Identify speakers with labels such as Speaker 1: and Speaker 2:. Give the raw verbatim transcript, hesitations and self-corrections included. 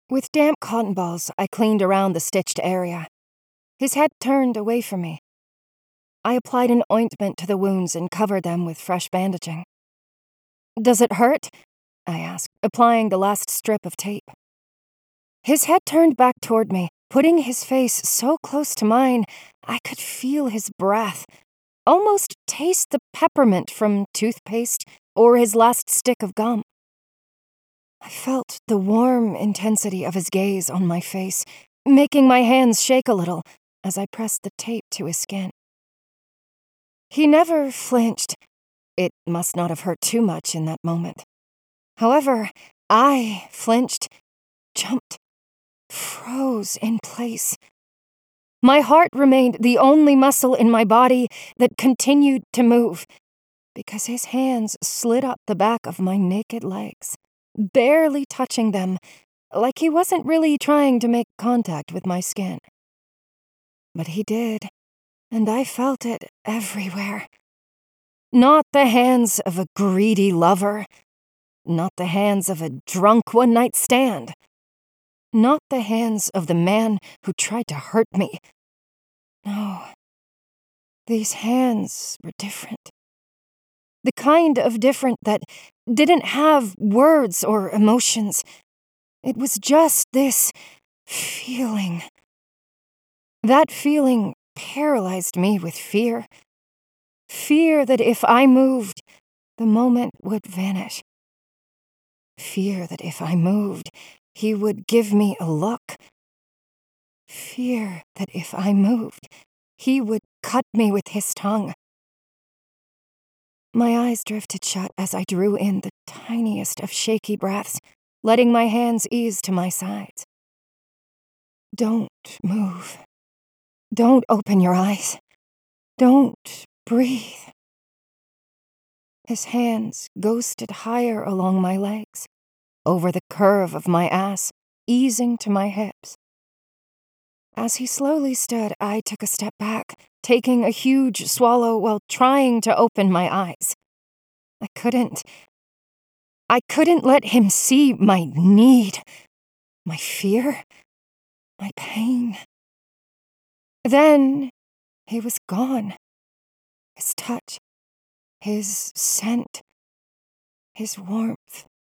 Speaker 1: With damp cotton balls, I cleaned around the stitched area. His head turned away from me. I applied an ointment to the wounds and covered them with fresh bandaging. "Does it hurt?" I asked, applying the last strip of tape. His head turned back toward me, putting his face so close to mine I could feel his breath, almost taste the peppermint from toothpaste or his last stick of gum. I felt the warm intensity of his gaze on my face, making my hands shake a little as I pressed the tape to his skin. He never flinched. It must not have hurt too much in that moment. However, I flinched, jumped, froze in place. My heart remained the only muscle in my body that continued to move, because his hands slid up the back of my naked legs, barely touching them, like he wasn't really trying to make contact with my skin. But he did, and I felt it everywhere. Not the hands of a greedy lover, not the hands of a drunk one-night stand, not the hands of the man who tried to hurt me. No, these hands were different. The kind of different that didn't have words or emotions. It was just this feeling. That feeling paralyzed me with fear. Fear that if I moved, the moment would vanish. Fear that if I moved, he would give me a look. Fear that if I moved, he would cut me with his tongue. My eyes drifted shut as I drew in the tiniest of shaky breaths, letting my hands ease to my sides. Don't move. Don't open your eyes. Don't breathe. His hands ghosted higher along my legs, over the curve of my ass, easing to my hips. As he slowly stood, I took a step back, taking a huge swallow while trying to open my eyes. I couldn't. I couldn't let him see my need, my fear, my pain. Then he was gone. His touch, his scent, his warmth.